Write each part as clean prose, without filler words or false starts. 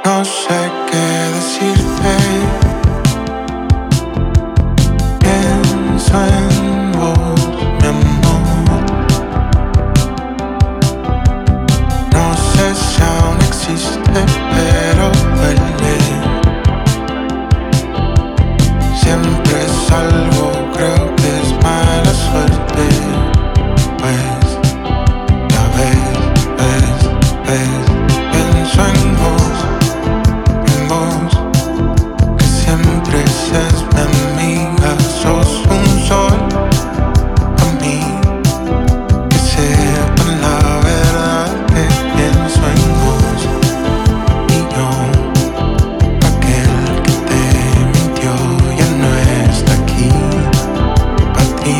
No sé qué decirte. Pienso en vos, mi amor. No sé si aún existe, pero duele. Siempre salgo, creo que es mala suerte. Pues ya ves, pienso en vos, que siempre seas mi amiga. Sos un sol a mí, que sepan la verdad que pienso en vos. Y yo, aquel que te mintió, ya no está aquí. Pa' ti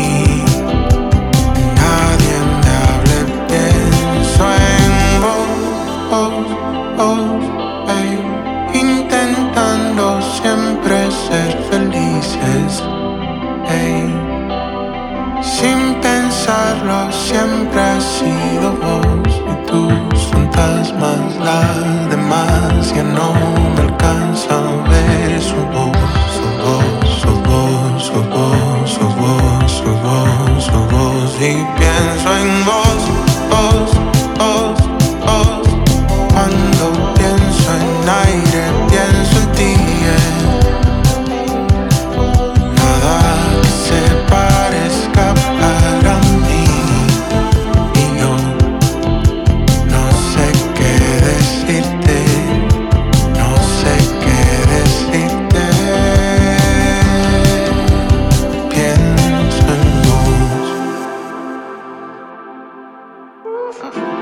nadie me hable, pienso en vos, ey. Intentando siempre ser felices, ey. Sin pensarlo siempre has sido vos. Y tus fantasmas, las demás ya no me alcanzan a ver. Sos vos, sos vos, sos vos, sos vos, sos vos, sos vos. Y pienso en vos. Cuando pienso en aire, pienso en ti, Nada que se parezca para mí. Y yo no sé qué decirte, no sé qué decirte. Pienso en vos.